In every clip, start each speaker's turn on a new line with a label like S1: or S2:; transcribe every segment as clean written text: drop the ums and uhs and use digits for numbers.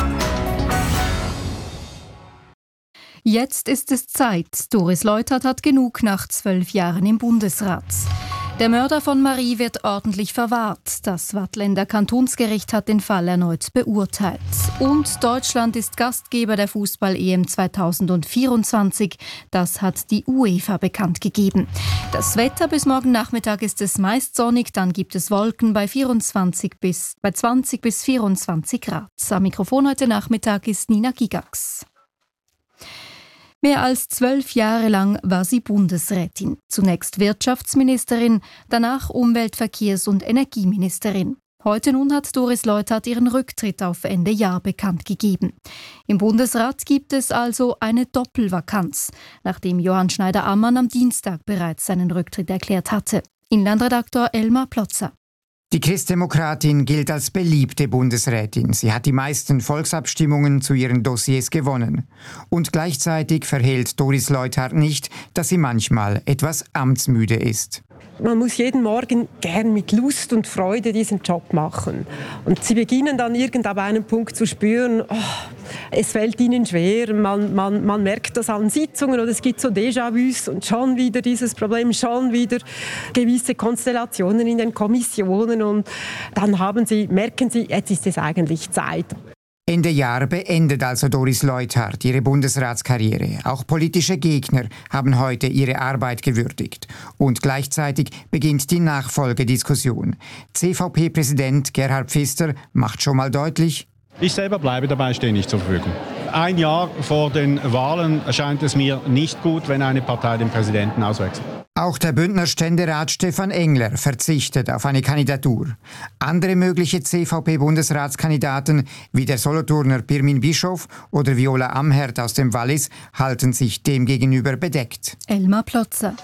S1: Jetzt ist es Zeit. Doris Leuthard hat genug nach 12 Jahren im Bundesrat. Der Mörder von Marie wird ordentlich verwahrt. Das Waadtländer Kantonsgericht hat den Fall erneut beurteilt. Und Deutschland ist Gastgeber der Fußball-EM 2024. Das hat die UEFA bekannt gegeben. Das Wetter bis morgen Nachmittag ist es meist sonnig, dann gibt es Wolken bei 20 bis 24 Grad. Am Mikrofon heute Nachmittag ist Nina Gigax. Mehr als 12 Jahre lang war sie Bundesrätin. Zunächst Wirtschaftsministerin, danach Umwelt-, Verkehrs- und Energieministerin. Heute nun hat Doris Leuthard ihren Rücktritt auf Ende Jahr bekannt gegeben. Im Bundesrat gibt es also eine Doppelvakanz, nachdem Johann Schneider-Ammann am Dienstag bereits seinen Rücktritt erklärt hatte. Inlandredaktor Elmar Plotzer.
S2: Die Christdemokratin gilt als beliebte Bundesrätin. Sie hat die meisten Volksabstimmungen zu ihren Dossiers gewonnen. Und gleichzeitig verhehlt Doris Leuthard nicht, dass sie manchmal etwas amtsmüde ist.
S3: Man muss jeden Morgen gern mit Lust und Freude diesen Job machen. Und sie beginnen dann ab einem Punkt zu spüren, es fällt ihnen schwer, man merkt das an Sitzungen oder es gibt so Déjà-vus und schon wieder dieses Problem, schon wieder gewisse Konstellationen in den Kommissionen und dann merken sie, jetzt ist es eigentlich Zeit.
S2: Ende Jahr beendet also Doris Leuthard ihre Bundesratskarriere. Auch politische Gegner haben heute ihre Arbeit gewürdigt. Und gleichzeitig beginnt die Nachfolgediskussion. CVP-Präsident Gerhard Pfister macht schon mal deutlich:
S4: Ich selber bleibe dabei, stehe nicht zur Verfügung. Ein Jahr vor den Wahlen erscheint es mir nicht gut, wenn eine Partei den Präsidenten auswechselt.
S2: Auch der Bündner Ständerat Stefan Engler verzichtet auf eine Kandidatur. Andere mögliche CVP-Bundesratskandidaten wie der Solothurner Pirmin Bischof oder Viola Amherd aus dem Wallis halten sich demgegenüber bedeckt.
S1: Elmar Plotzer.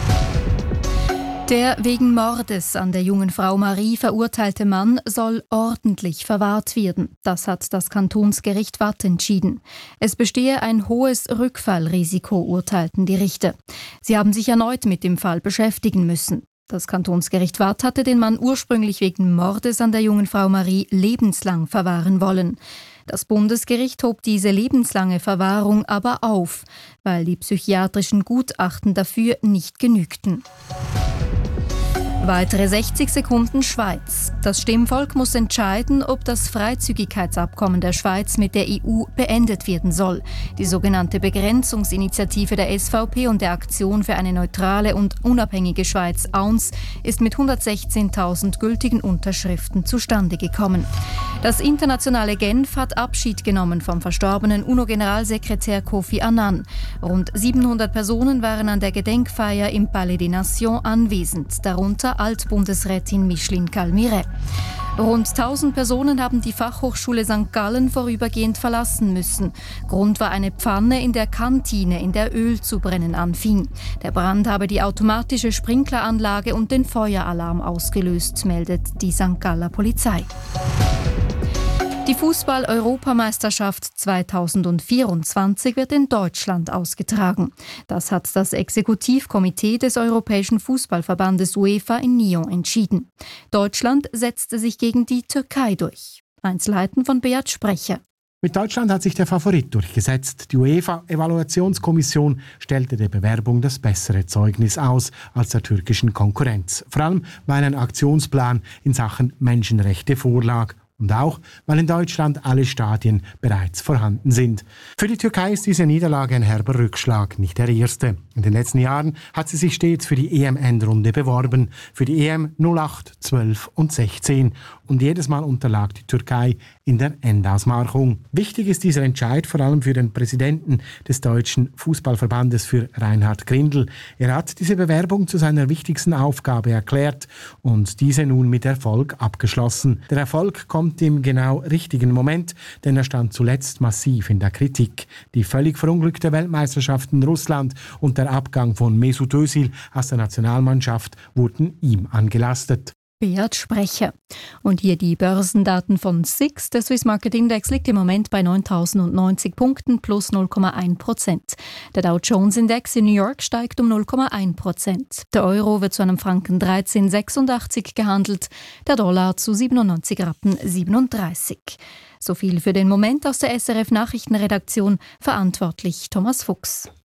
S1: Der wegen Mordes an der jungen Frau Marie verurteilte Mann soll ordentlich verwahrt werden. Das hat das Kantonsgericht Waadt entschieden. Es bestehe ein hohes Rückfallrisiko, urteilten die Richter. Sie haben sich erneut mit dem Fall beschäftigen müssen. Das Kantonsgericht Waadt hatte den Mann ursprünglich wegen Mordes an der jungen Frau Marie lebenslang verwahren wollen. Das Bundesgericht hob diese lebenslange Verwahrung aber auf, weil die psychiatrischen Gutachten dafür nicht genügten. Weitere 60 Sekunden Schweiz. Das Stimmvolk muss entscheiden, ob das Freizügigkeitsabkommen der Schweiz mit der EU beendet werden soll. Die sogenannte Begrenzungsinitiative der SVP und der Aktion für eine neutrale und unabhängige Schweiz AUNS ist mit 116.000 gültigen Unterschriften zustande gekommen. Das internationale Genf hat Abschied genommen vom verstorbenen UNO-Generalsekretär Kofi Annan. Rund 700 Personen waren an der Gedenkfeier im Palais des Nations anwesend, darunter Altbundesrätin Micheline Calmiret. Rund 1000 Personen haben die Fachhochschule St. Gallen vorübergehend verlassen müssen. Grund war eine Pfanne in der Kantine, in der Öl zu brennen anfing. Der Brand habe die automatische Sprinkleranlage und den Feueralarm ausgelöst, meldet die St. Galler Polizei. Die Fußball-Europameisterschaft 2024 wird in Deutschland ausgetragen. Das hat das Exekutivkomitee des Europäischen Fußballverbandes UEFA in Nyon entschieden. Deutschland setzte sich gegen die Türkei durch. Einzelheiten von Beat Sprecher.
S5: Mit Deutschland hat sich der Favorit durchgesetzt. Die UEFA-Evaluationskommission stellte der Bewerbung das bessere Zeugnis aus als der türkischen Konkurrenz. Vor allem, weil ein Aktionsplan in Sachen Menschenrechte vorlag. Und auch, weil in Deutschland alle Stadien bereits vorhanden sind. Für die Türkei ist diese Niederlage ein herber Rückschlag, nicht der erste. In den letzten Jahren hat sie sich stets für die EM-Endrunde beworben, für die EM 08, 12 und 16. Und jedes Mal unterlag die Türkei in der Endausmachung. Wichtig ist dieser Entscheid vor allem für den Präsidenten des Deutschen Fußballverbandes, für Reinhard Grindel. Er hat diese Bewerbung zu seiner wichtigsten Aufgabe erklärt und diese nun mit Erfolg abgeschlossen. Der Erfolg kommt im genau richtigen Moment, denn er stand zuletzt massiv in der Kritik. Die völlig verunglückte Weltmeisterschaft in Russland und der Abgang von Mesut Özil aus der Nationalmannschaft wurden ihm angelastet.
S1: Beat Sprecher. Und hier die Börsendaten von SIX. Der Swiss Market Index liegt im Moment bei 9.090 Punkten plus 0,1%. Der Dow Jones Index in New York steigt um 0,1%. Der Euro wird zu einem Franken 13,86 gehandelt, der Dollar zu 97,37 Rappen. So viel für den Moment aus der SRF Nachrichtenredaktion. Verantwortlich Thomas Fuchs.